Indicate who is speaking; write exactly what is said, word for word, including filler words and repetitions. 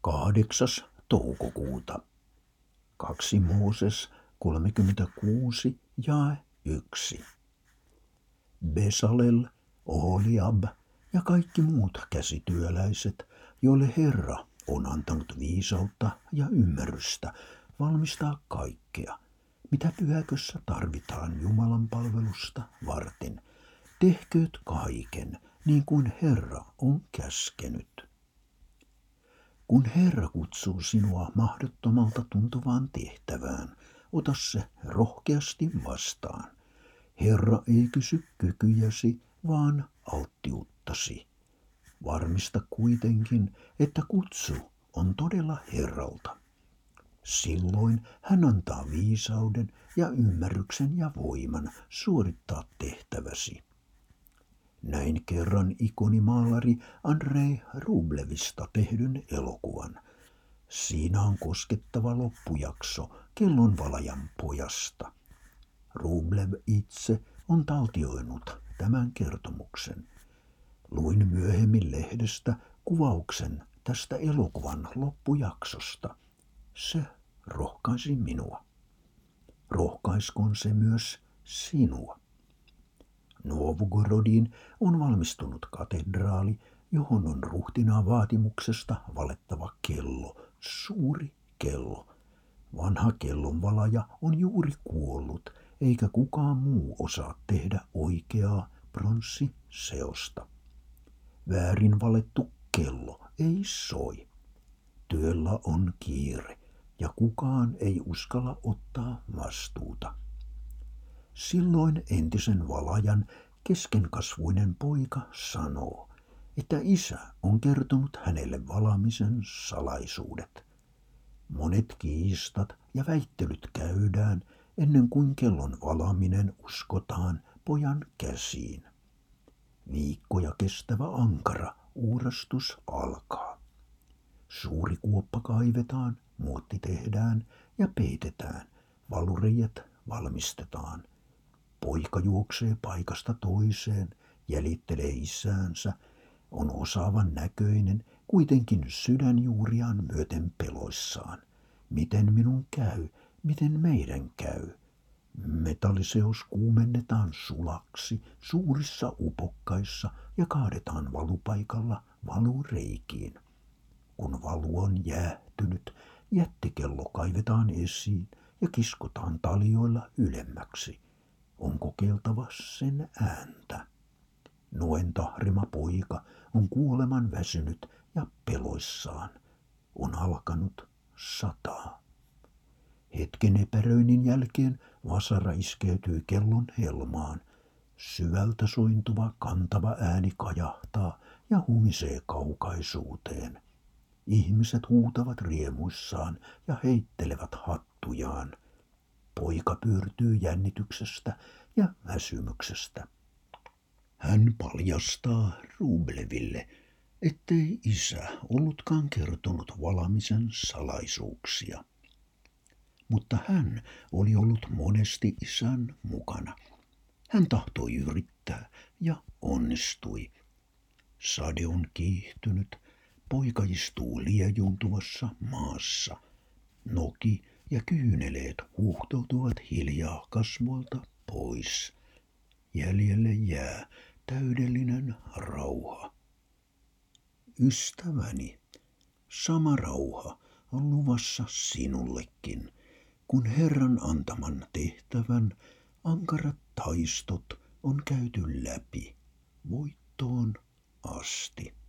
Speaker 1: kahdeksas toukokuuta. Kaksi Mooses kolmekymmentäkuusi jae yksi. Besalel, Oholiab ja kaikki muut käsityöläiset, joille Herra on antanut viisautta ja ymmärrystä valmistaa kaikkea, mitä pyhäkössä tarvitaan Jumalan palvelusta varten, tehkööt kaiken niin kuin Herra on käskenyt. Kun Herra kutsuu sinua mahdottomalta tuntuvaan tehtävään, ota se rohkeasti vastaan. Herra ei kysy kykyjäsi, vaan alttiuttasi. Varmista kuitenkin, että kutsu on todella Herralta. Silloin hän antaa viisauden ja ymmärryksen ja voiman suorittaa tehtäväsi. Näin kerran ikonimaalari Andrei Rublevista tehdyn elokuvan. Siinä on koskettava loppujakso Kellonvalajan pojasta. Rublev itse on taltioinut tämän kertomuksen. Luin myöhemmin lehdestä kuvauksen tästä elokuvan loppujaksosta. Se rohkaisi minua. Rohkaiskoon se myös sinua. Novgorodiin on valmistunut katedraali, johon on ruhtinaan vaatimuksesta valettava kello, suuri kello. Vanha kellonvalaja on juuri kuollut, eikä kukaan muu osaa tehdä oikeaa pronssiseosta. Väärin valettu kello ei soi. Työllä on kiire, ja kukaan ei uskalla ottaa vastuuta. Silloin entisen valajan keskenkasvuinen poika sanoo, että isä on kertonut hänelle valamisen salaisuudet. Monet kiistat ja väittelyt käydään ennen kuin kellon valaminen uskotaan pojan käsiin. Viikkoja kestävä ankara uurastus alkaa. Suuri kuoppa kaivetaan, muotti tehdään ja peitetään, valureijät valmistetaan. Poika juoksee paikasta toiseen, jäljittelee isäänsä, on osaavan näköinen, kuitenkin sydänjuuriaan myöten peloissaan. Miten minun käy, miten meidän käy? Metalliseos kuumennetaan sulaksi suurissa upokkaissa ja kaadetaan valupaikalla valureikiin. Kun valu on jäähtynyt, jättikello kaivetaan esiin ja kiskotaan taljoilla ylemmäksi. On kokeiltava sen ääntä. Noen tahrima poika on kuoleman väsynyt ja peloissaan. On alkanut sataa. Hetken epäröinnin jälkeen vasara iskeytyy kellon helmaan. Syvältä sointuva kantava ääni kajahtaa ja humisee kaukaisuuteen. Ihmiset huutavat riemuissaan ja heittelevät hattujaan. Poika pyörtyy jännityksestä ja väsymyksestä. Hän paljastaa Rubleville, ettei isä ollutkaan kertonut valamisen salaisuuksia. Mutta hän oli ollut monesti isän mukana. Hän tahtoi yrittää ja onnistui. Sade on kiihtynyt, poika istuu liejuuntuvassa maassa. Noki ja kyyneleet huuhtoutuvat hiljaa kasvoilta pois. Jäljelle jää täydellinen rauha. Ystäväni, sama rauha on luvassa sinullekin, kun Herran antaman tehtävän ankarat taistot on käyty läpi voittoon asti.